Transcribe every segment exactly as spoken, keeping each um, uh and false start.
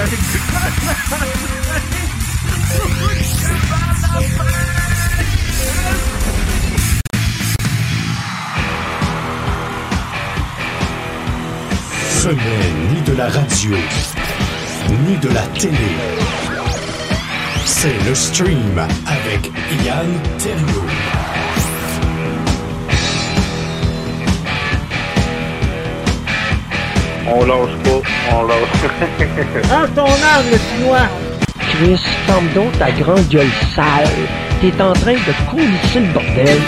Ce n'est ni de la radio, ni de la télé. C'est le stream avec Yann Terriot. On lâche pas, on lâche. Prends ton âme, le chinois! Chris, ferme donc ta grande gueule sale. T'es en train de coulisser le bordel.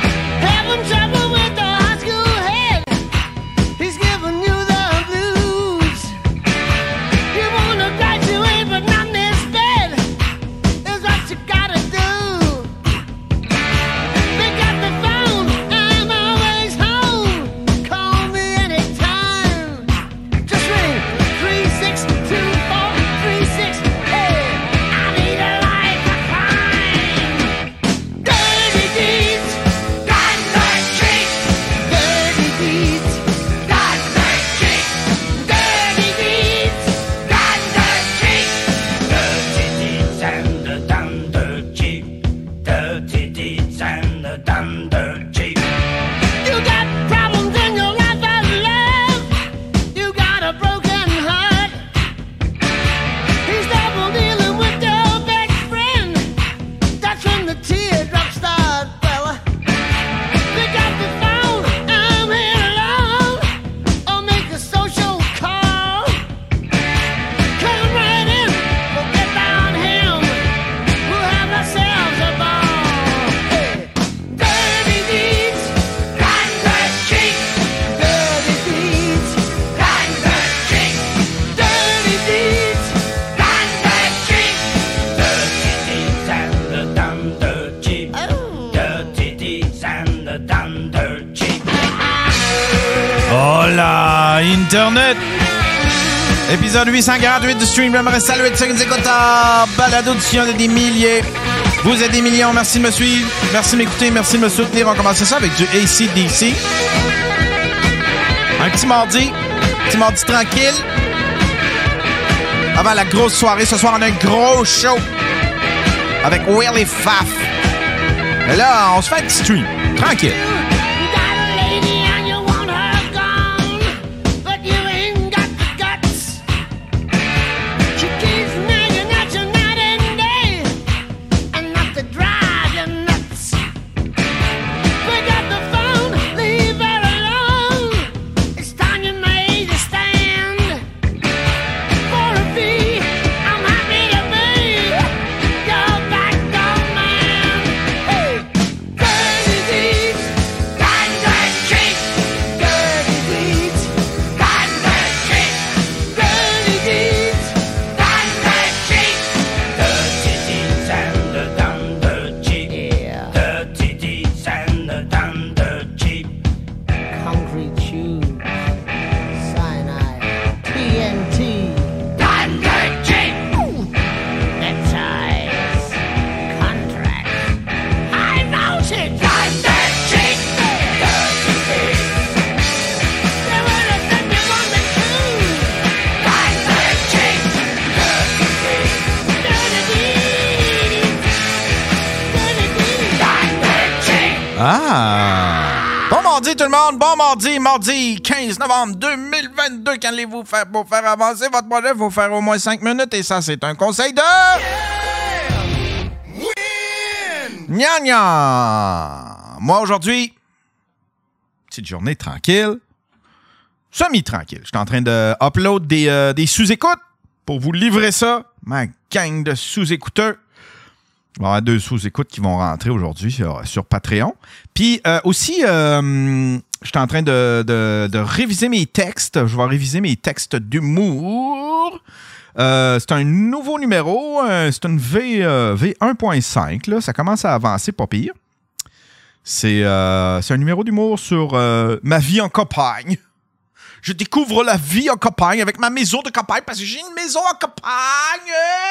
Internet. Épisode huit cent quarante-huit du stream. J'aimerais saluer tous ceux qui nous écoutent en balado diffusion de des milliers. Vous êtes des millions. Merci de me suivre. Merci de m'écouter. Merci de me soutenir. On va commencer ça avec du A C D C. Un petit mardi. Un petit mardi tranquille. Avant la grosse soirée. Ce soir, on a un gros show avec Willie Pfaff. Et là, on se fait un petit stream. Tranquille. Ah! Bon mardi tout le monde, bon mardi, mardi quinze novembre deux mille vingt-deux. Qu'allez-vous faire pour faire avancer votre projet? Il faut faire au moins cinq minutes et ça, c'est un conseil de... Yeah! Win! Gna gna! Moi, aujourd'hui, petite journée tranquille, semi-tranquille. Je suis en train de upload des, euh, des sous-écoutes pour vous livrer ça. Ma gang de sous-écouteurs. Il va y avoir deux sous-écoutes qui vont rentrer aujourd'hui sur, sur Patreon. Puis euh, aussi, euh, je suis en train de, de, de réviser mes textes. Je vais réviser mes textes d'humour. Euh, c'est un nouveau numéro. Euh, c'est une V, euh, V un point cinq. Là. Ça commence à avancer, pas pire. C'est, euh, c'est un numéro d'humour sur euh, ma vie en campagne. Je découvre la vie en campagne avec ma maison de campagne parce que j'ai une maison en campagne.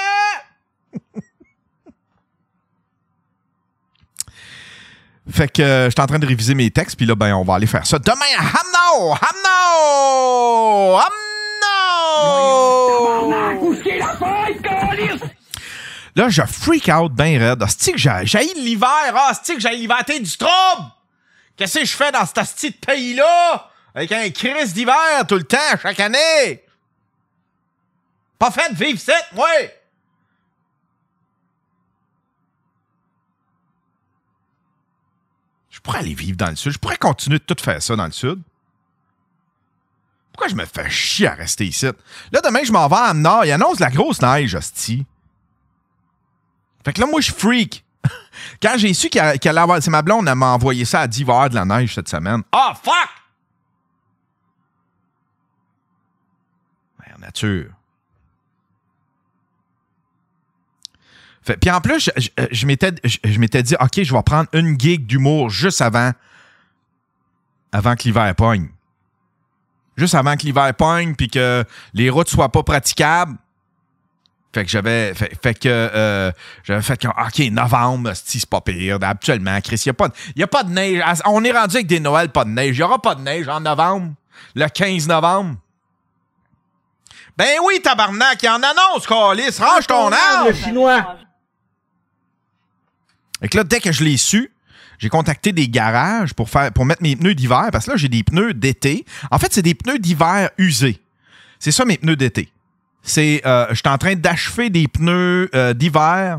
Fait que euh, je suis en train de réviser mes textes, puis là, ben, on va aller faire ça demain à Hamno! Hamno! Hamno! Oh! Là, je freak out ben raide. Hostie que j'ai j'ai l'hiver. Ah, hostie que j'ai l'hiver. T'es du trouble! Qu'est-ce que je fais dans cet hostie de pays-là? Avec un crise d'hiver tout le temps, chaque année. Pas fait de vivre cette, moi! Je pourrais aller vivre dans le sud. Je pourrais continuer de tout faire ça dans le sud. Pourquoi je me fais chier à rester ici? Là, demain, je m'en vais à Nord. Il annonce la grosse neige, hostie. Fait que là, moi, je freak. Quand j'ai su qu'elle allait avoir... C'est ma blonde, elle m'a envoyé ça à dix heures de la neige cette semaine. Ah, oh, fuck! Merde nature. Fait, puis en plus, je, je, je, m'étais, je, je m'étais dit, OK, je vais prendre une gig d'humour juste avant, avant que l'hiver pogne. Juste avant que l'hiver pogne, puis que les routes soient pas praticables. Fait que j'avais fait, fait que euh, j'avais fait que OK, novembre, c'est pas pire. Actuellement, Chris, il n'y a, a pas de neige. On est rendu avec des Noëls, pas de neige. Il n'y aura pas de neige en novembre. Le quinze novembre. Ben oui, tabarnak, il en annonce, câlisse. Range ton arme. Le chinois. Fait que là, dès que je l'ai su, j'ai contacté des garages pour faire pour mettre mes pneus d'hiver. Parce que là, j'ai des pneus d'été. En fait, c'est des pneus d'hiver usés. C'est ça, mes pneus d'été. C'est, euh, je suis en train d'achever des pneus euh, d'hiver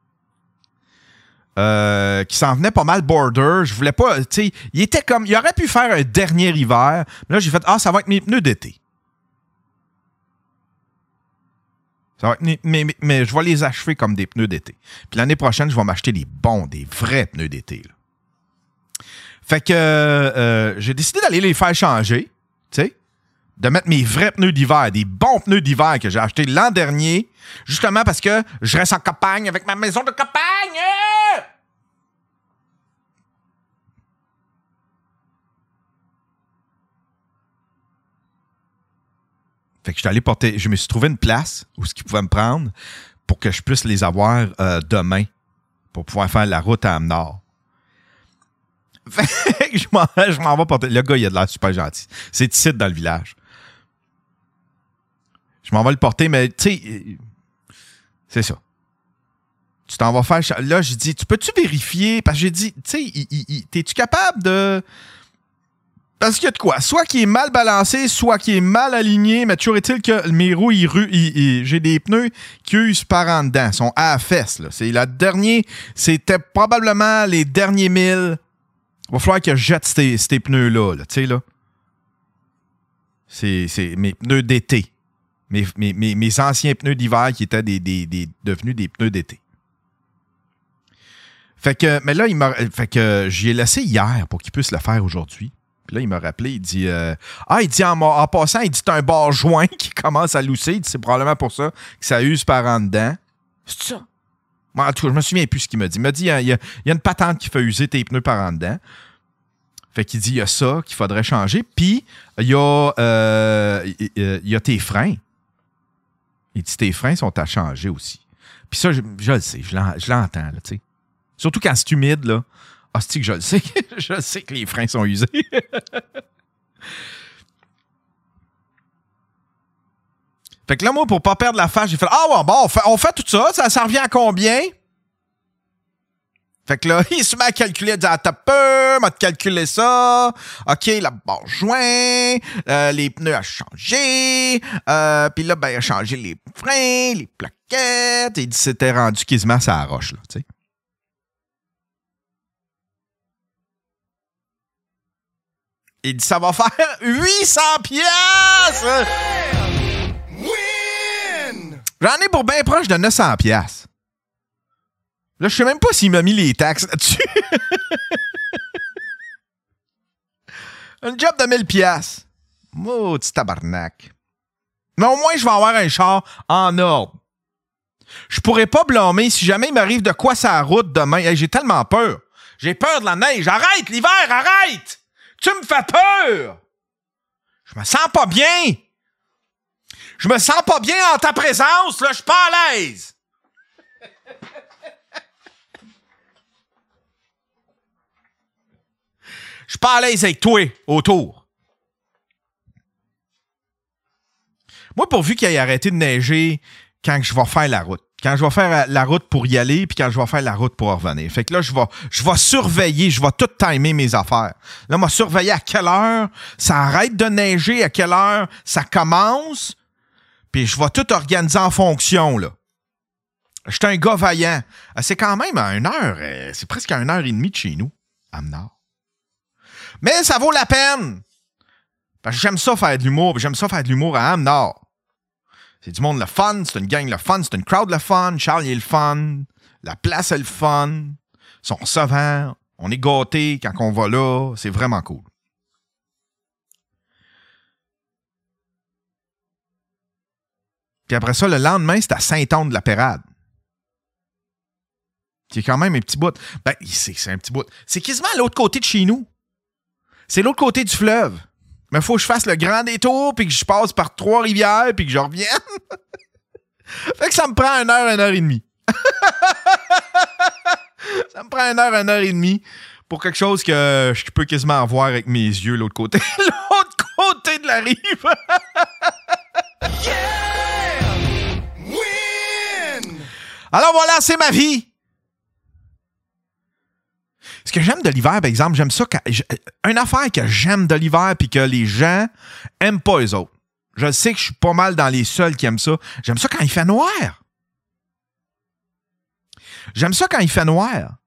euh, qui s'en venaient pas mal border. Je voulais pas, tu sais, il était comme, il aurait pu faire un dernier hiver. Mais là, j'ai fait, ah, ça va être mes pneus d'été. Ça va être mes, mes, mes, mais je vais les achever comme des pneus d'été. Puis l'année prochaine, je vais m'acheter des bons, des vrais pneus d'été. Là. Fait que euh, j'ai décidé d'aller les faire changer, tu sais. De mettre mes vrais pneus d'hiver, des bons pneus d'hiver que j'ai achetés l'an dernier, justement parce que je reste en campagne avec ma maison de campagne. Fait que je suis allé porter, je me suis trouvé une place où ce qu'ils pouvaient me prendre pour que je puisse les avoir euh, demain pour pouvoir faire la route à Amenor. Fait que je m'en, je m'en vais porter. Le gars, il a de l'air super gentil. C'est ici dans le village. Je m'en vais le porter, mais tu sais, c'est ça. Tu t'en vas faire... Là, j'ai dit, tu peux-tu vérifier? Parce que j'ai dit, tu sais, t'es-tu capable de... Parce qu'il y a de quoi? Soit qu'il est mal balancé, soit qu'il est mal aligné, mais toujours est-il que mes roues, il, il, il, j'ai des pneus qui usent par en dedans. Ils sont à la fesse, là. C'est la dernière... C'était probablement les derniers mille. Il va falloir que je jette ces, ces pneus-là, là, tu sais, là. C'est, c'est mes pneus d'été. Mes, mes, mes, mes anciens pneus d'hiver qui étaient des, des, des, devenus des pneus d'été. Fait que, mais là, il m'a, fait que j'y ai laissé hier pour qu'il puisse le faire aujourd'hui. Puis là, il m'a rappelé, il dit, euh, ah, il dit en, en passant, il dit, t'as un bar joint qui commence à lousser. Il dit, c'est probablement pour ça que ça use par en dedans. C'est ça? Moi, en tout cas, je me souviens plus ce qu'il m'a dit. Il m'a dit, il y a, il y a une patente qui fait user tes pneus par en dedans. Fait qu'il dit, il y a ça qu'il faudrait changer. Puis, il y a, euh, il y a tes freins. Il dit, tes freins sont à changer aussi. Puis ça, je, je le sais, je, l'en, je l'entends, là, tu sais. Surtout quand c'est humide, là. Ah, c'est que je le sais. Je le sais que les freins sont usés. Fait que là, moi, pour pas perdre la face, j'ai fait, ah, ouais, bon, on fait, on fait tout ça. Ça, ça revient à combien? Fait que là, il se met à calculer, il dit, ah, t'as peur, m'a calculé ça. OK, la barre joint, euh, les pneus à changer. Euh, Puis là, ben, il a changé les freins, les plaquettes. Il dit, c'était rendu quasiment à la roche, là, tu sais. Il dit, ça va faire huit cents piastres! Win! J'en ai pour bien proche de neuf cents piastres. Là, je sais même pas s'il m'a mis les taxes là-dessus. Un job de mille piastres. Maudit tabarnak. Mais au moins, je vais avoir un char en ordre. Je pourrais pas blâmer si jamais il m'arrive de quoi sur la route demain. Hey, j'ai tellement peur. J'ai peur de la neige. Arrête, l'hiver, arrête! Tu me fais peur! Je me sens pas bien! Je me sens pas bien en ta présence, là, je suis pas à l'aise! Je suis pas à l'aise avec toi, autour. Moi, pourvu qu'il ait arrêté de neiger quand je vais faire la route. Quand je vais faire la route pour y aller, puis quand je vais faire la route pour revenir. Fait que là, je vais, je vais surveiller, je vais tout timer mes affaires. Là, moi, surveiller à quelle heure ça arrête de neiger, à quelle heure ça commence, puis je vais tout organiser en fonction, là. Je suis un gars vaillant. C'est quand même à une heure, c'est presque à une heure et demie de chez nous, à Amenard. Mais ça vaut la peine! Parce que j'aime ça faire de l'humour, puis j'aime ça faire de l'humour à Amenard. C'est du monde le fun, c'est une gang le fun, c'est une crowd le fun, Charles il est le fun, la place est le fun, ils sont savants, on est gâtés quand on va là, c'est vraiment cool. Puis après ça, le lendemain, c'est à Saint-Anne-de-la-Pérade. C'est quand même un petit bout. Ben, c'est, c'est un petit bout. C'est quasiment à l'autre côté de chez nous. C'est l'autre côté du fleuve. Mais il faut que je fasse le grand détour, puis que je passe par Trois-Rivières, puis que je revienne. Fait que ça me prend une heure, une heure et demie. Ça me prend une heure, une heure et demie pour quelque chose que je peux quasiment voir avec mes yeux l'autre côté. L'autre côté de la rive. Yeah! Win! Alors voilà, c'est ma vie. Ce que j'aime de l'hiver, par exemple, j'aime ça quand. Une affaire que j'aime de l'hiver puis que les gens aiment pas eux autres. Je sais que je suis pas mal dans les seuls qui aiment ça. J'aime ça quand il fait noir. J'aime ça quand il fait noir.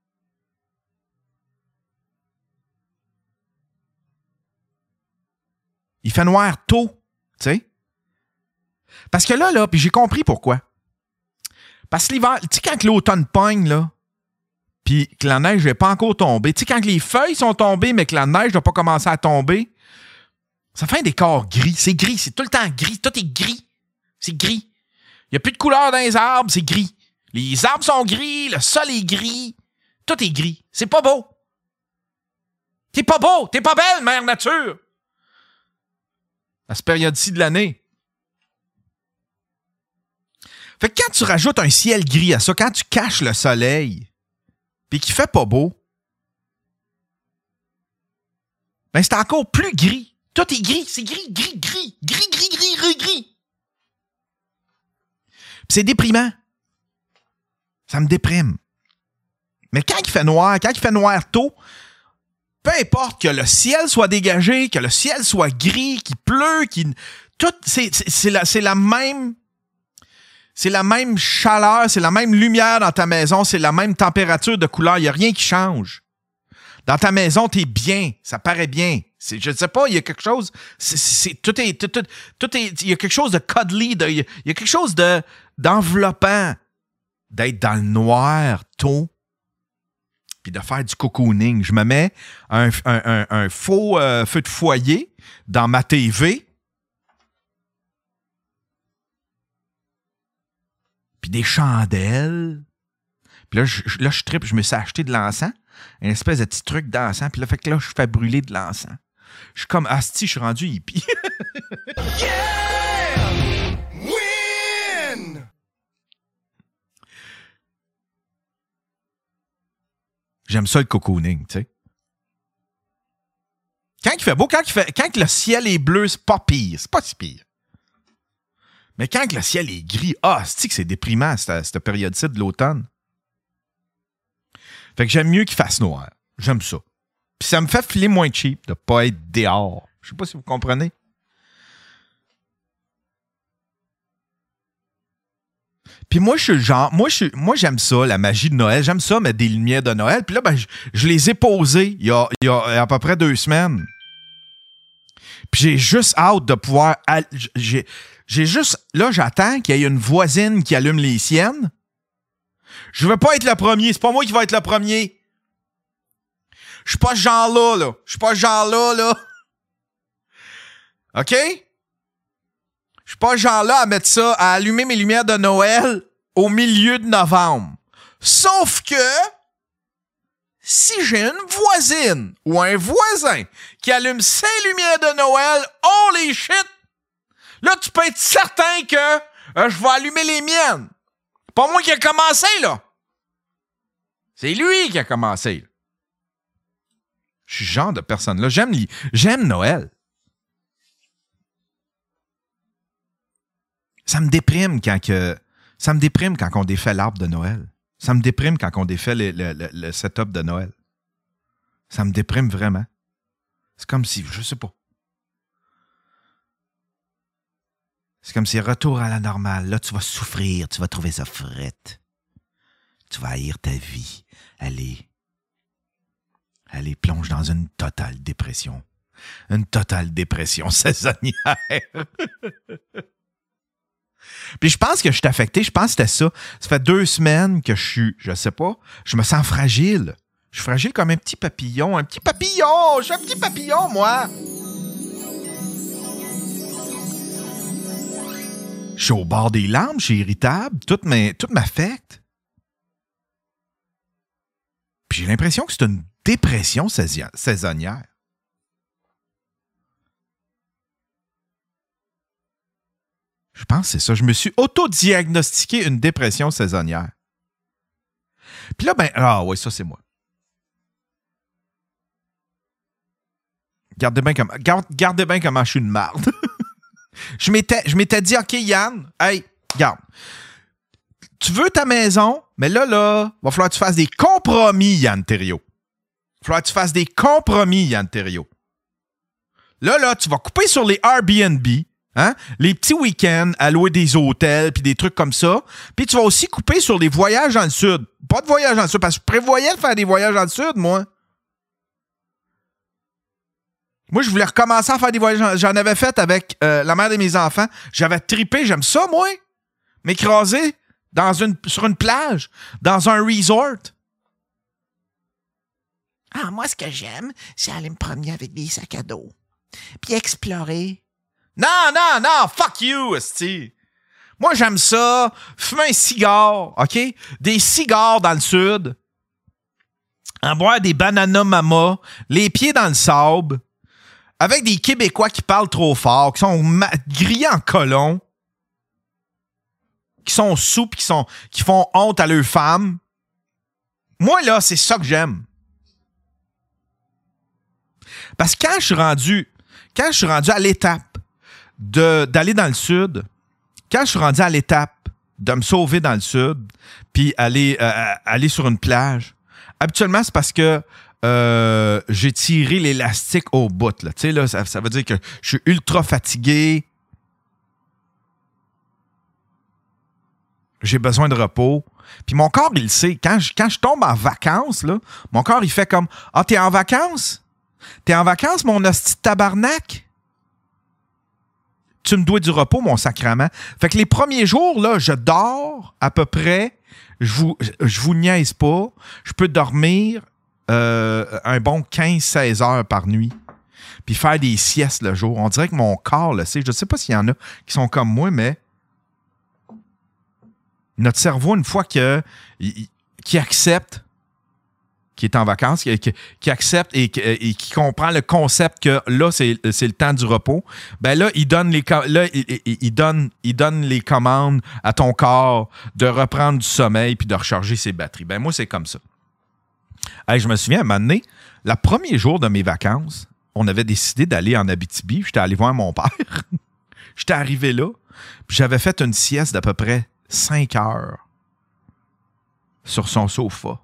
Il fait noir tôt, tu sais. Parce que là, là, puis j'ai compris pourquoi. Parce que l'hiver, tu sais, quand l'automne pogne, là, puis que la neige n'est pas encore tombée. Tu sais, quand les feuilles sont tombées, mais que la neige n'a pas commencé à tomber, ça fait un décor gris. C'est gris, c'est tout le temps gris. Tout est gris. C'est gris. Il n'y a plus de couleur dans les arbres, c'est gris. Les arbres sont gris, le sol est gris. Tout est gris. C'est pas beau. T'es pas beau, t'es pas belle, mère nature. À cette période-ci de l'année. Fait que quand tu rajoutes un ciel gris à ça, quand tu caches le soleil, puis qu'il fait pas beau, ben c'est encore plus gris. Tout est gris, c'est gris, gris, gris, gris, gris, gris, gris, gris. Puis c'est déprimant. Ça me déprime. Mais quand il fait noir, quand il fait noir tôt, peu importe que le ciel soit dégagé, que le ciel soit gris, qu'il pleut, qu'il... Tout, c'est, c'est, c'est, la, c'est la même... C'est la même chaleur, c'est la même lumière dans ta maison, c'est la même température de couleur. Il n'y a rien qui change. Dans ta maison, tu es bien, ça paraît bien. C'est, je ne sais pas, il y a quelque chose... C'est, c'est, tout est, tout, tout, tout est, il y a quelque chose de cuddly, de, il y a quelque chose de, d'enveloppant, d'être dans le noir tôt, puis de faire du cocooning. Je me mets un, un, un, un faux euh, feu de foyer dans ma T V, puis des chandelles. Puis là, je, là, je trippe, je me suis acheté de l'encens, une espèce de petit truc d'encens, puis là, fait que là, je fais brûler de l'encens. Je suis comme, asti, je suis rendu hippie. Yeah! Win! J'aime ça le cocooning, tu sais. Quand il fait beau, quand, il fait, quand le ciel est bleu, c'est pas pire, c'est pas si pire. Mais quand le ciel est gris, ah, c'est que c'est déprimant, cette, cette période-ci de l'automne. Fait que j'aime mieux qu'il fasse noir. J'aime ça. Puis ça me fait filer moins cheap de pas être dehors. Je sais pas si vous comprenez. Puis moi, je suis le genre, moi, je suis, moi, j'aime ça, la magie de Noël. J'aime ça, mettre des lumières de Noël. Puis là, ben, je, je les ai posées il y a, il y a à peu près deux semaines. Puis j'ai juste hâte de pouvoir... J'ai, j'ai juste... Là, j'attends qu'il y ait une voisine qui allume les siennes. Je veux pas être le premier. C'est pas moi qui vais être le premier. Je suis pas ce genre-là, là. Je suis pas ce genre-là, là. OK? Je suis pas ce genre-là à mettre ça, à allumer mes lumières de Noël au milieu de novembre. Sauf que... si j'ai une voisine ou un voisin qui allume ses lumières de Noël, holy shit! Là, tu peux être certain que euh, je vais allumer les miennes. Pas moi qui a commencé, là. C'est lui qui a commencé. Je suis ce genre de personne-là. J'aime, j'aime Noël. Ça me déprime quand que, ça me déprime quand on défait l'arbre de Noël. Ça me déprime quand on défait le, le, le, le setup de Noël. Ça me déprime vraiment. C'est comme si, je sais pas. C'est comme si retour à la normale. Là, tu vas souffrir, tu vas trouver ça frette. Tu vas haïr ta vie. Allez. Allez, plonge dans une totale dépression. Une totale dépression saisonnière. Puis je pense que je suis affecté. Je pense que c'était ça. Ça fait deux semaines que je suis, je sais pas, je me sens fragile. Je suis fragile comme un petit papillon. Un petit papillon! Je suis un petit papillon, moi! Je suis au bord des larmes, je suis irritable. Tout m'affecte. Puis j'ai l'impression que c'est une dépression saisonnière. Je pense que c'est ça. Je me suis auto-diagnostiqué une dépression saisonnière. Puis là, ben, ah oui, ça, c'est moi. Gardez bien comme, garde, gardez bien comment je suis une marde. je m'étais, je m'étais dit, OK, Yann, hey, regarde. Tu veux ta maison, mais là, là, va falloir que tu fasses des compromis, Yann Thériault. Il va falloir que tu fasses des compromis, Yann Thériault. Là, là, tu vas couper sur les Airbnb. Hein? Les petits week-ends à louer des hôtels puis des trucs comme ça. Puis tu vas aussi couper sur les voyages dans le sud. Pas de voyage dans le sud, parce que je prévoyais de faire des voyages dans le sud, moi. Moi, je voulais recommencer à faire des voyages. J'en avais fait avec euh, la mère de mes enfants. J'avais trippé, j'aime ça, moi. M'écraser dans une, sur une plage, dans un resort. Ah, moi, ce que j'aime, c'est aller me promener avec des sacs à dos. Puis explorer. Non, non, non, fuck you, esti. Moi, j'aime ça, fumer un cigare, OK? Des cigares dans le sud, en boire des bananas mama, les pieds dans le sable, avec des Québécois qui parlent trop fort, qui sont ma- grillés en colon, qui sont soupes, qui, sont, qui font honte à leurs femmes. Moi, là, c'est ça que j'aime. Parce que quand je suis rendu, quand je suis rendu à l'étape De, d'aller dans le sud, quand je suis rendu à l'étape de me sauver dans le sud, puis aller, euh, aller sur une plage, habituellement, c'est parce que euh, j'ai tiré l'élastique au bout. Là. Tu sais, là, ça, ça veut dire que je suis ultra fatigué. J'ai besoin de repos. Puis mon corps, il le sait. Quand je, quand je tombe en vacances, là, mon corps, il fait comme « Ah, t'es en vacances? T'es en vacances, mon hostie de tabarnak? » Tu me dois du repos, mon sacrement. Fait que les premiers jours, là, je dors à peu près. Je vous, je vous niaise pas. Je peux dormir euh, un bon quinze à seize heures par nuit. Puis faire des siestes le jour. On dirait que mon corps le sait. Je ne sais pas s'il y en a qui sont comme moi, mais notre cerveau, une fois que, qui accepte qui est en vacances, qui, qui, qui accepte et, et qui comprend le concept que là, c'est, c'est le temps du repos, ben là, il donne les, là, il, il, il donne, il donne les commandes à ton corps de reprendre du sommeil puis de recharger ses batteries. Ben moi, c'est comme ça. Hey, je me souviens, à un moment donné, le premier jour de mes vacances, on avait décidé d'aller en Abitibi. J'étais allé voir mon père. J'étais arrivé là, puis j'avais fait une sieste d'à peu près cinq heures sur son sofa.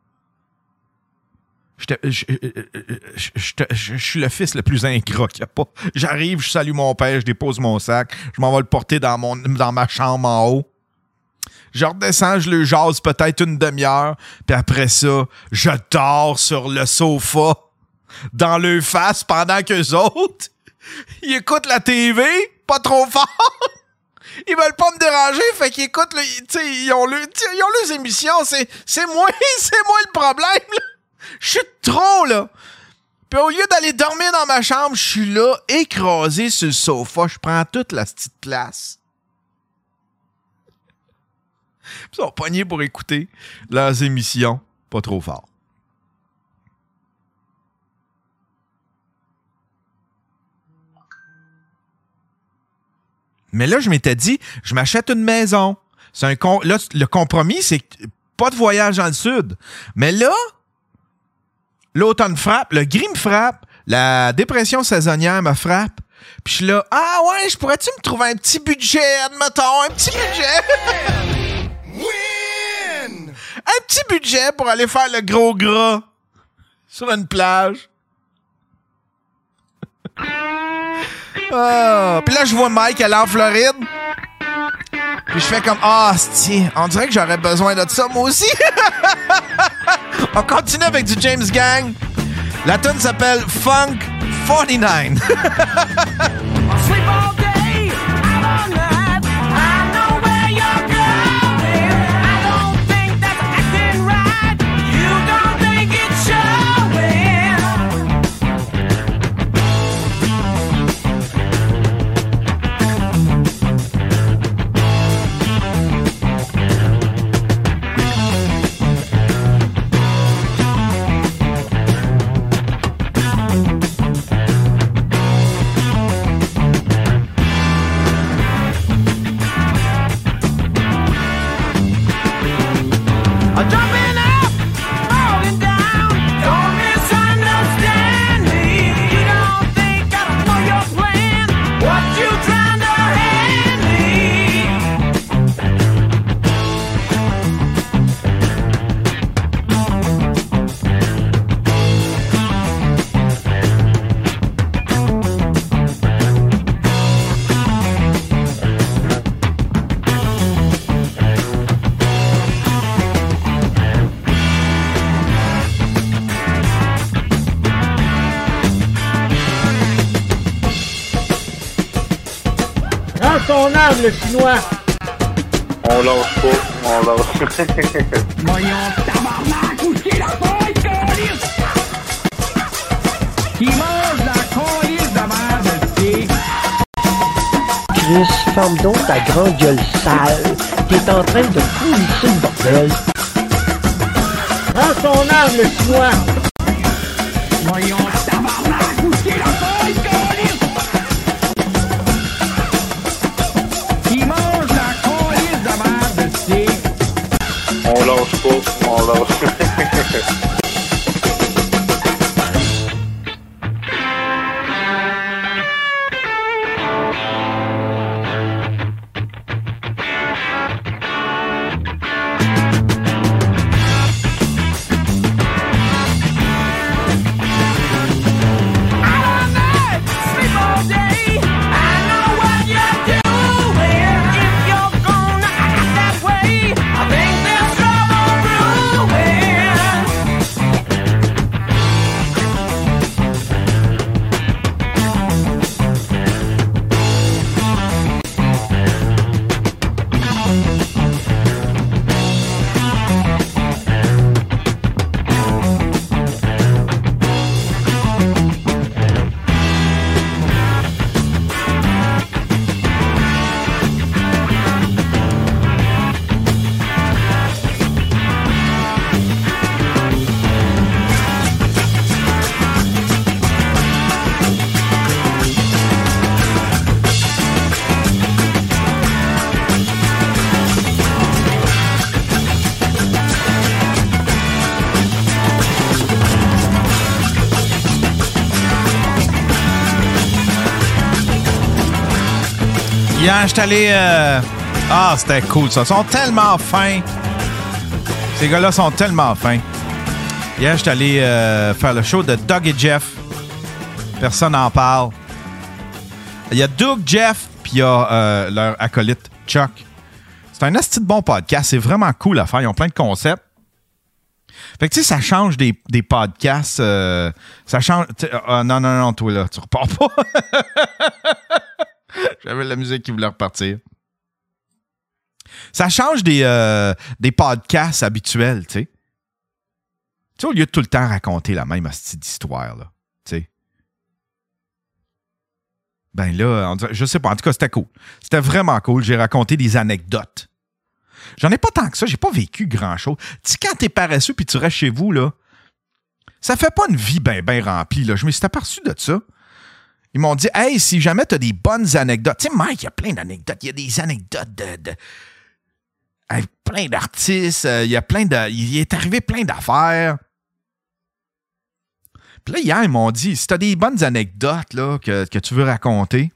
Je, je, je, je, je suis le fils le plus ingrat qu'il n'y a pas. J'arrive, je salue mon père, je dépose mon sac, je m'en vais le porter dans, mon, dans ma chambre en haut. Je redescends, je le jase peut-être une demi-heure, puis après ça, je dors sur le sofa, dans leur face, pendant qu'eux autres, ils écoutent la T V, pas trop fort. Ils veulent pas me déranger, fait qu'ils écoutent, le, ils ont le, ils ont leurs émissions, c'est, c'est moi, c'est moi le problème, là. Je suis trop, là. Puis au lieu d'aller dormir dans ma chambre, je suis là, écrasé sur le sofa. Je prends toute la petite place. Ils sont pognés pour écouter leurs émissions. Pas trop fort. Mais là, je m'étais dit, je m'achète une maison. C'est un con... Là, le compromis, c'est pas de voyage dans le sud. Mais là, l'automne frappe, le gris me frappe, la dépression saisonnière me frappe. Puis je suis là, ah ouais, je pourrais-tu me trouver un petit budget, admettons, un petit budget. Win! Un petit budget pour aller faire le gros gras sur une plage. Ah, puis là, je vois Mike aller en Floride. Puis je fais comme, ah, oh, c'ti, on dirait que j'aurais besoin de ça, moi aussi. On continue avec du James Gang. La tune s'appelle Funk forty-nine. Son âme, le chinois. On lâche pas, on lâche. Voyons, tabarnak, où c'est la feuille, câlisse? Qui mange la câlisse de merde, c'est... Chris, ferme donc ta grande gueule sale. T'es en train de coulisser le bordel. Prends son âme, le chinois. Voyons, tabarnak, où c'est la feuille, câlisse? On lâche pas, on lâche. Hier, j'étais allé... Euh... Ah, c'était cool, ça. Ils sont tellement fins. Ces gars-là sont tellement fins. Hier, j'étais allé euh, faire le show de Doug et Jeff. Personne n'en parle. Il y a Doug, Jeff, puis il y a euh, leur acolyte, Chuck. C'est un asti de bon podcast. C'est vraiment cool à faire. Ils ont plein de concepts. Fait que, tu sais, ça change des, des podcasts. Euh, ça change... Euh, non, non, non, toi, là, tu repars pas. J'avais la musique qui voulait repartir. Ça change des, euh, des podcasts habituels, tu sais. Tu sais, au lieu de tout le temps raconter la même hostie d'histoire, là, tu sais. Ben là, on dirait, je sais pas, en tout cas, c'était cool. C'était vraiment cool. J'ai raconté des anecdotes. J'en ai pas tant que ça, j'ai pas vécu grand-chose. Tu sais, quand t'es paresseux puis tu restes chez vous, là, ça fait pas une vie bien ben remplie, là. Je me suis aperçu de ça. Ils m'ont dit, hey, si jamais t'as des bonnes anecdotes. Tu sais, Mike, il y a plein d'anecdotes. Il y a des anecdotes de. de avec plein d'artistes. Il y a plein de. Il est arrivé plein d'affaires. Puis là, hier, ils m'ont dit, si t'as des bonnes anecdotes là, que, que tu veux raconter,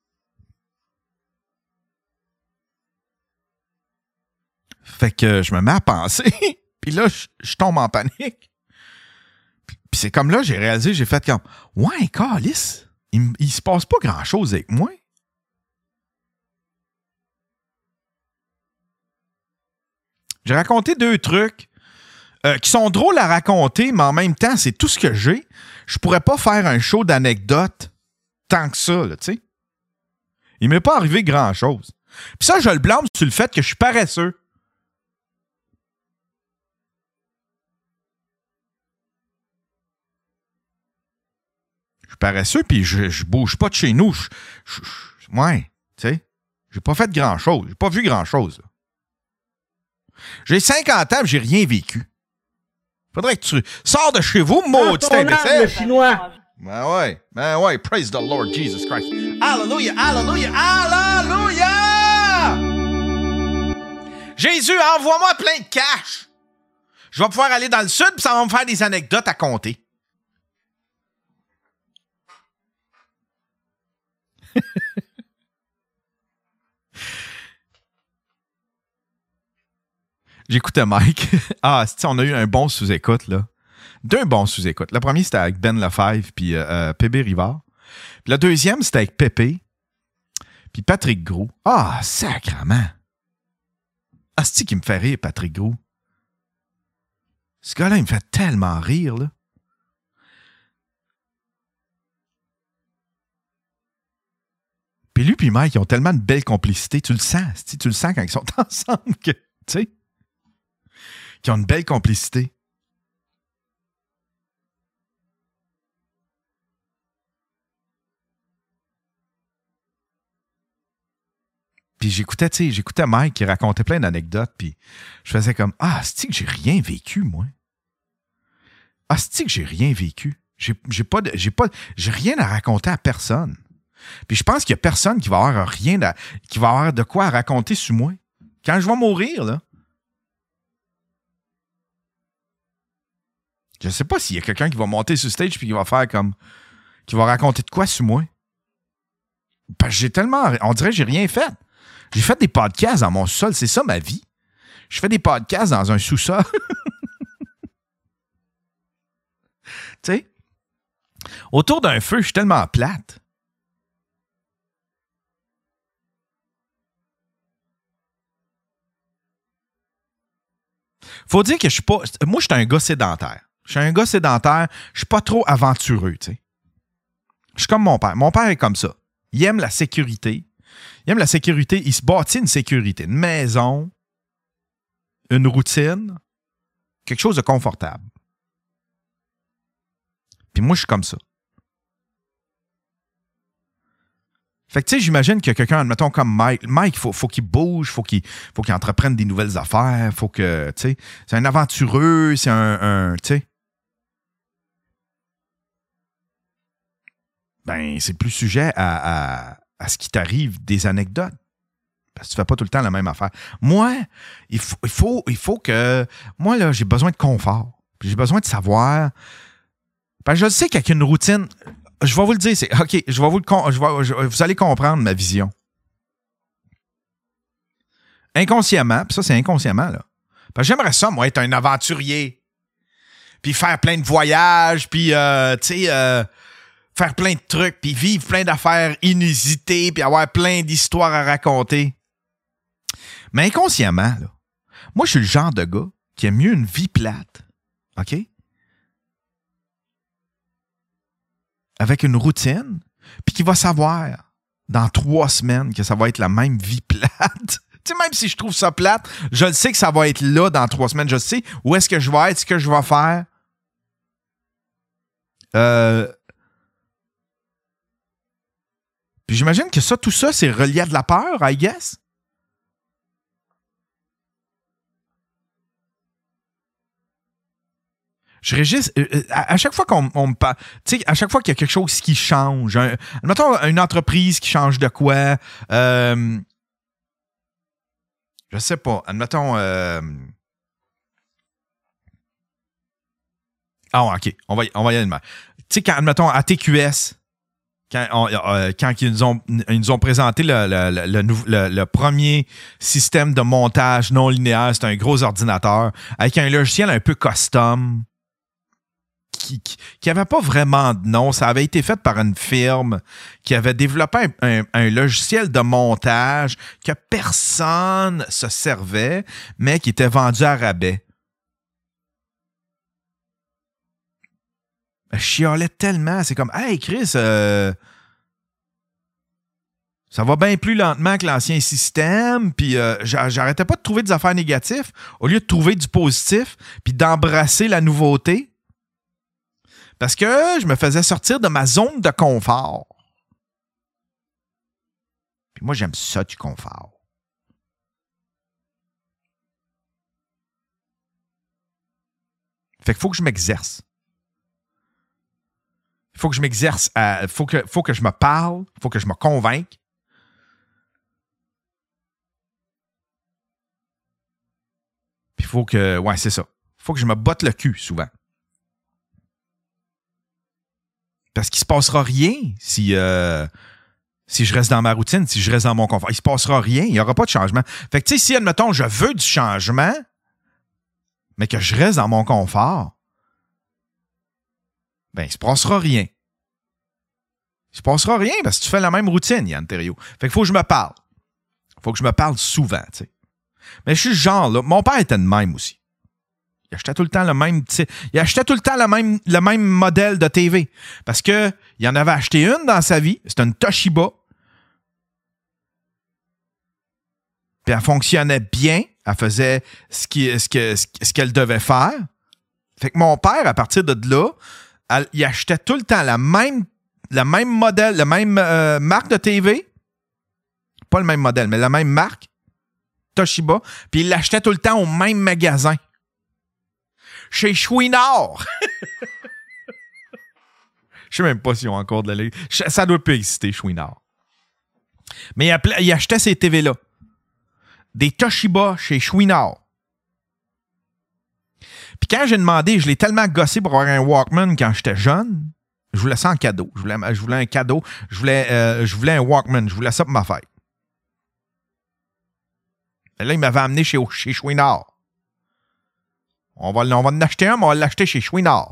fait que je me mets à penser, puis là, je, je tombe en panique. Puis, puis c'est comme là, j'ai réalisé, j'ai fait comme, ouais, câlisse, il, il se passe pas grand-chose avec moi. J'ai raconté deux trucs euh, qui sont drôles à raconter, mais en même temps, c'est tout ce que j'ai. Je pourrais pas faire un show d'anecdotes tant que ça, là, tu sais. Il m'est pas arrivé grand-chose. Puis ça, je le blâme sur le fait que je suis paresseux. Je suis paresseux, puis je, je bouge pas de chez nous. Je, je, je, ouais, tu sais. J'ai pas fait grand-chose. J'ai pas vu grand-chose, là. J'ai cinquante ans et j'ai rien vécu. Faudrait que tu sors de chez vous, maudit imbécile. Le chinois. Ben ouais, ben ouais, praise the Lord Jesus Christ. Alléluia, alléluia, alléluia! Jésus, envoie-moi plein de cash. Je vais pouvoir aller dans le sud puis ça va me faire des anecdotes à compter. J'écoutais Mike. Ah, on a eu un bon sous-écoute, là. Deux bons sous-écoutes. Le premier, c'était avec Ben Lefebvre puis euh, Pébé Rivard. Puis le deuxième, c'était avec Pépé puis Patrick Gros. Ah, sacrement! Ah, c'est-tu qui me fait rire, Patrick Gros? Ce gars-là, il me fait tellement rire, là. Puis lui puis Mike, ils ont tellement de belle complicité. Tu le sens, tu le sens quand ils sont ensemble que, tu sais, qu'ils ont une belle complicité. Puis j'écoutais, tu sais, j'écoutais Mike qui racontait plein d'anecdotes, puis je faisais comme, ah, c'est-tu que j'ai rien vécu, moi? Ah, c'est-tu que j'ai rien vécu? J'ai, j'ai pas de, j'ai pas, j'ai rien à raconter à personne. Puis je pense qu'il y a personne qui va avoir rien à, qui va avoir de quoi à raconter sur moi. Quand je vais mourir, là. Je sais pas s'il y a quelqu'un qui va monter sur stage puis qui va faire comme, qui va raconter de quoi sur moi. Parce que j'ai tellement, on dirait que j'ai rien fait. J'ai fait des podcasts dans mon sol, c'est ça ma vie. Je fais des podcasts dans un sous-sol. Tu sais, autour d'un feu, je suis tellement plate. Faut dire que je suis pas... Moi, je suis un gars sédentaire. Je suis un gars sédentaire. Je suis pas trop aventureux, tu sais. Je suis comme mon père. Mon père est comme ça. Il aime la sécurité. Il aime la sécurité. Il se bâtit une sécurité. Une maison, une routine, quelque chose de confortable. Puis moi, je suis comme ça. Fait que, tu sais, j'imagine que quelqu'un, admettons, comme Mike, Mike, il faut, faut qu'il bouge, faut qu'il, faut qu'il entreprenne des nouvelles affaires, faut que, tu sais, c'est un aventureux, c'est un, un tu sais. Ben, c'est plus sujet à, à, à ce qui t'arrive des anecdotes. Parce que tu fais pas tout le temps la même affaire. Moi, il faut, il faut, il faut que, moi, là, j'ai besoin de confort. J'ai besoin de savoir. Parce que je sais qu'avec une routine, je vais vous le dire, c'est OK, je vais vous le je vais, je, vous allez comprendre ma vision. Inconsciemment, puis ça, c'est inconsciemment, là. Parce que j'aimerais ça, moi, être un aventurier. Puis faire plein de voyages, puis, euh, tu sais, euh, faire plein de trucs, puis vivre plein d'affaires inusitées, puis avoir plein d'histoires à raconter. Mais inconsciemment, là, moi, je suis le genre de gars qui aime mieux une vie plate. OK? Avec une routine, puis qui va savoir dans trois semaines que ça va être la même vie plate. Tu sais, même si je trouve ça plate, je le sais que ça va être là dans trois semaines. Je sais où est-ce que je vais être, ce que je vais faire. Euh... Puis j'imagine que ça, tout ça, c'est relié à de la peur, I guess. Je régis, euh, à, à chaque fois qu'on on me parle, tu sais, à chaque fois qu'il y a quelque chose qui change, un, admettons une entreprise qui change de quoi, euh, je sais pas, admettons euh, Ah, ouais, OK. On va y, on va y aller de même. Tu sais, quand, admettons, à T Q S, quand, on, euh, quand ils, nous ont, ils nous ont présenté le, le, le, le, le, le premier système de montage non linéaire, c'est un gros ordinateur avec un logiciel un peu custom qui n'avait pas vraiment de nom. Ça avait été fait par une firme qui avait développé un, un, un logiciel de montage que personne se servait, mais qui était vendu à rabais. Je chialais tellement. C'est comme, hey Chris, euh, ça va bien plus lentement que l'ancien système. Puis euh, j'arrêtais pas de trouver des affaires négatives au lieu de trouver du positif puis d'embrasser la nouveauté. Parce que je me faisais sortir de ma zone de confort. Puis moi, j'aime ça, du confort. Fait qu'il faut que je m'exerce. Il faut que je m'exerce. Il faut que, faut que je me parle. Il faut que je me convainque. Puis il faut que... Ouais, c'est ça. Il faut que je me botte le cul, souvent. Parce qu'il ne se passera rien si, euh, si je reste dans ma routine, si je reste dans mon confort. Il ne se passera rien. Il n'y aura pas de changement. Fait que, tu sais, si, admettons, je veux du changement, mais que je reste dans mon confort, ben, il ne se passera rien. Il ne se passera rien parce que tu fais la même routine, Yann Terriot. Fait qu'il faut que je me parle. Il faut que je me parle souvent, tu sais. Mais je suis ce genre, là. Mon père était de même aussi. Il achetait tout le temps le même, il achetait tout le temps le même, le même modèle de T V. Parce que il en avait acheté une dans sa vie. C'était une Toshiba. Puis elle fonctionnait bien. Elle faisait ce, qui, ce, que, ce qu'elle devait faire. Fait que mon père, à partir de là, elle, il achetait tout le temps la même, le même modèle, la même euh, marque de T V. Pas le même modèle, mais la même marque. Toshiba. Puis il l'achetait tout le temps au même magasin. Chez Chouinard. Je sais même pas s'ils ont encore de la ligue. Ça doit plus exister, Chouinard. Mais il, appelait, il achetait ces T V-là. Des Toshiba chez Chouinard. Puis quand j'ai demandé, je l'ai tellement gossé pour avoir un Walkman quand j'étais jeune, je voulais ça en cadeau. Je voulais, je voulais un cadeau. Je voulais, euh, je voulais un Walkman. Je voulais ça pour ma fête. Et là, il m'avait amené chez, chez Chouinard. On va, on va en acheter un, mais on va l'acheter chez Chouinard.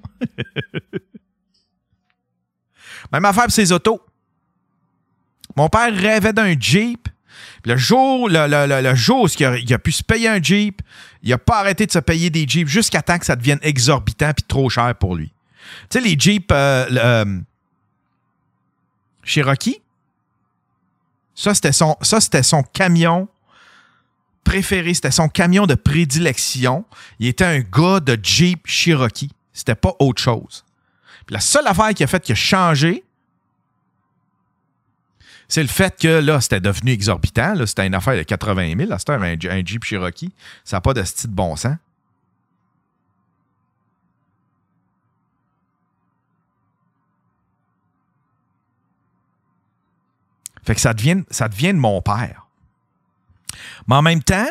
Même affaire pour ses autos. Mon père rêvait d'un Jeep. Le jour, le, le, le, le jour où il a, il a pu se payer un Jeep, il n'a pas arrêté de se payer des Jeeps jusqu'à temps que ça devienne exorbitant et trop cher pour lui. Tu sais, les Jeeps euh, euh, Cherokee, ça c'était, son, ça, c'était son camion préféré, c'était son camion de prédilection. Il était un gars de Jeep Cherokee. C'était pas autre chose. Puis la seule affaire qui a fait qu'il a changé, c'est le fait que là, c'était devenu exorbitant. Là, c'était une affaire de quatre-vingt mille. Là, c'était un, un Jeep Cherokee. Ça n'a pas de style de bon sens. Fait que ça devient, ça devient de mon père. Mais en même temps,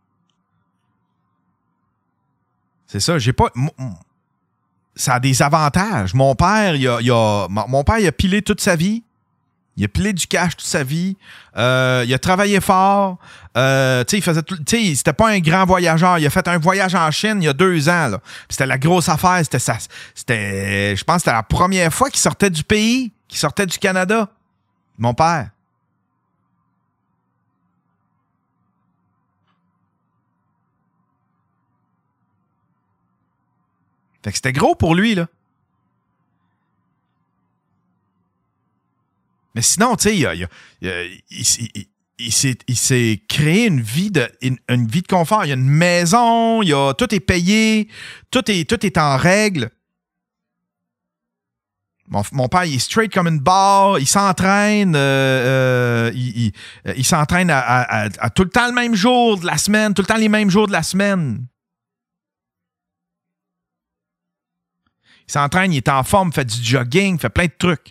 c'est ça, j'ai pas. Ça a des avantages. Mon père, il a, il a, mon père, il a pilé toute sa vie. Il a pilé du cash toute sa vie. Euh, il a travaillé fort. Euh, tu sais, il faisait tout. Tu sais, c'était pas un grand voyageur. Il a fait un voyage en Chine il y a deux ans. Là. C'était la grosse affaire. C'était ça. C'était. Je pense que c'était la première fois qu'il sortait du pays, qu'il sortait du Canada. Mon père. Fait que c'était gros pour lui, là. Mais sinon, tu sais, il, il, il, il, il, il, s'est, il s'est créé une vie de, une, une vie de confort. Il y a une maison, il y a, tout est payé, tout est, tout est en règle. Mon, mon père, il est straight comme une barre, il s'entraîne, euh, euh, il, il, il s'entraîne à, à, à, à tout le temps le même jour de la semaine, tout le temps les mêmes jours de la semaine. Il s'entraîne, il est en forme, fait du jogging, fait plein de trucs.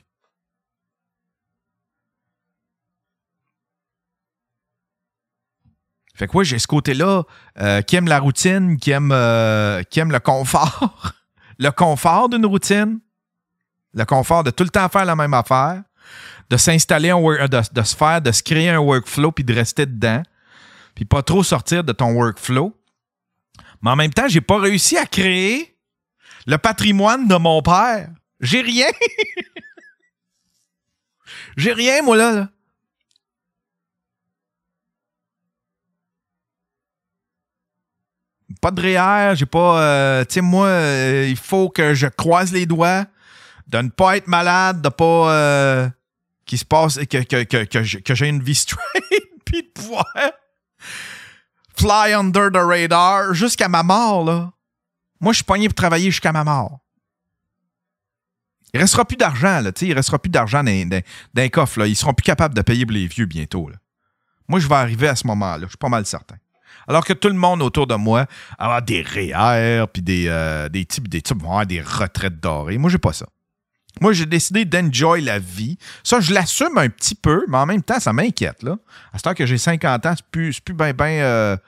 Fait que oui, j'ai ce côté-là euh, qui aime la routine, qui aime, euh, qui aime le confort. le confort d'une routine, le confort de tout le temps faire la même affaire, de s'installer, un work, de, de se faire, de se créer un workflow puis de rester dedans, puis pas trop sortir de ton workflow. Mais en même temps, j'ai pas réussi à créer le patrimoine de mon père. J'ai rien. J'ai rien, moi, là. là. Pas de R E E R, j'ai pas... Euh, tu sais, moi, euh, il faut que je croise les doigts de ne pas être malade, de pas... Euh, qu'il se passe... Que, que, que, que, que j'ai une vie straight, puis de pouvoir fly under the radar jusqu'à ma mort, là. Moi, je suis pogné pour travailler jusqu'à ma mort. Il restera plus d'argent, là, tu sais, il restera plus d'argent dans, dans, dans les coffres, là. Ils seront plus capables de payer pour les vieux bientôt, là. Moi, je vais arriver à ce moment-là, je suis pas mal certain. Alors que tout le monde autour de moi a des R E E R, puis des, euh, des types, des types vont avoir des retraites dorées. Moi, j'ai pas ça. Moi, j'ai décidé d'enjoy la vie. Ça, je l'assume un petit peu, mais en même temps, ça m'inquiète, là. À ce temps que j'ai cinquante ans, c'est plus, c'est plus ben, ben... Euh...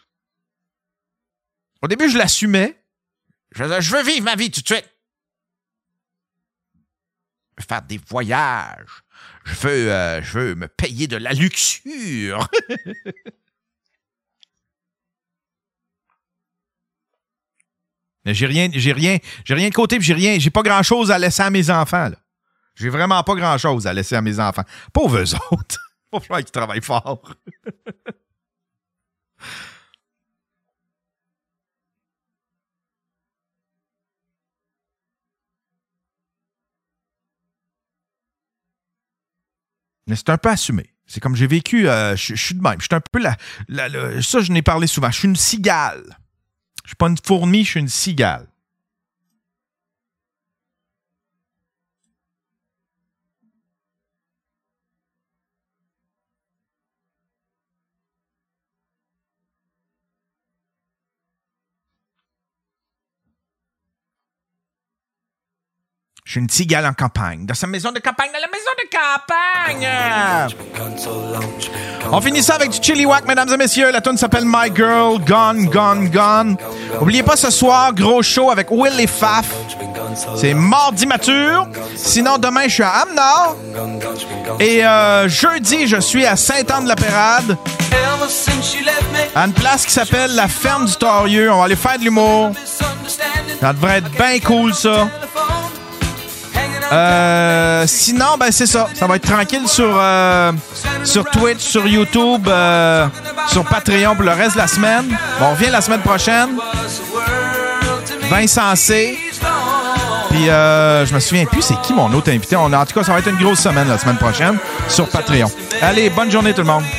Au début, je l'assumais. Je, je veux vivre ma vie tout de suite. Je veux faire des voyages. Je veux, euh, je veux me payer de la luxure. Mais j'ai rien, j'ai rien, j'ai rien de côté, puis j'ai rien, j'ai pas grand-chose à laisser à mes enfants, là. J'ai vraiment pas grand-chose à laisser à mes enfants. Pauvres eux autres. Faut falloir qu'ils travaillent fort. Mais c'est un peu assumé. C'est comme j'ai vécu, euh, je suis de même. Je suis un peu la, la, la... Ça, je n'ai parlé souvent. Je suis une cigale. Je suis pas une fourmi, je suis une cigale. Je suis une cigale en campagne. Dans sa maison de campagne, dans la maison de campagne! On finit ça avec du Chili Wack, mesdames et messieurs. La tune s'appelle My Girl, Gone, Gone, Gone. Oubliez pas ce soir, gros show avec Will et Faf. C'est mardi mature. Sinon, demain, je suis à Amnord. Et euh, jeudi, je suis à Saint-Anne-de-la-Pérade. À une place qui s'appelle la Ferme du Torieux. On va aller faire de l'humour. Ça devrait être bien cool, ça. Euh, sinon, ben c'est ça. Ça va être tranquille sur, euh, sur Twitch, sur YouTube, euh, sur Patreon pour le reste de la semaine. Bon, on revient la semaine prochaine. Vincent C. Puis, euh, je me souviens plus c'est qui mon autre invité. On a, en tout cas, ça va être une grosse semaine la semaine prochaine sur Patreon. Allez, bonne journée tout le monde.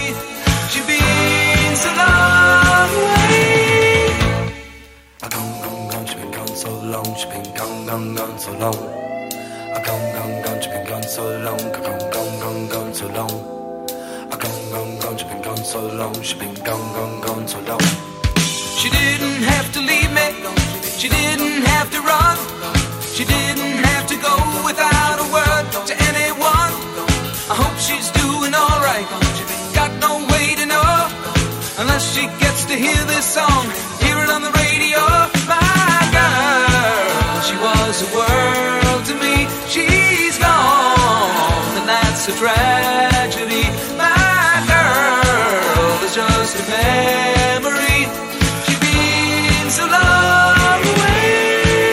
Gone, gone, gone, she's been gone so long. Gone, gone, gone, gone so long. Gone, gone, gone, she's been gone so long. She's been gone, gone, gone so long. She didn't have to leave me. She didn't have to run. She didn't have to go without a word to anyone. I hope she's doing all right. Got no way to know unless she gets to hear this song. Hear it on the radio. My girl, she was a world to me. She's gone, and that's a tragedy. My girl is just a memory. She's been so long away.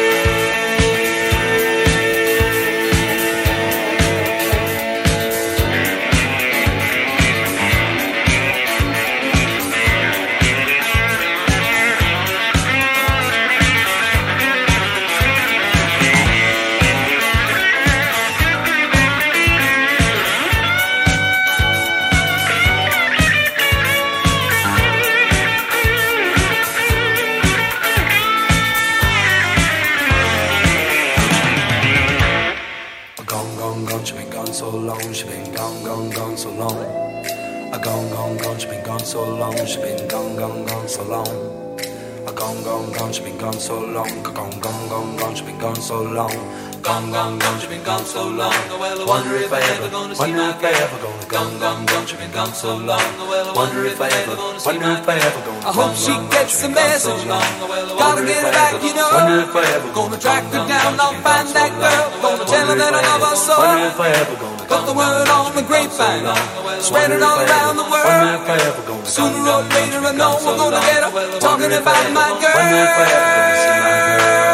So long, she been gone, gone, gone so long. A gone, gone, gone, she been gone so long. She been gone, gone, gone so long. A gone, gone, gone, she been gone so long. Gone, gone, gone, gone, she been gone so long. gone, gone, gone, she's been gone so long. Well, I wonder if I ever gonna see my girl. Gone, gone, gone, she's been gone so long. Well, I wonder if I ever gonna see my girl. I hope she gets the message. Gotta get her back, you know. Gonna track her down, I'll find that girl. Gonna tell her that I love her so. Put the word on the grapevine, spread it all around the world. Sooner or later I know we're gonna get her talking about my girl.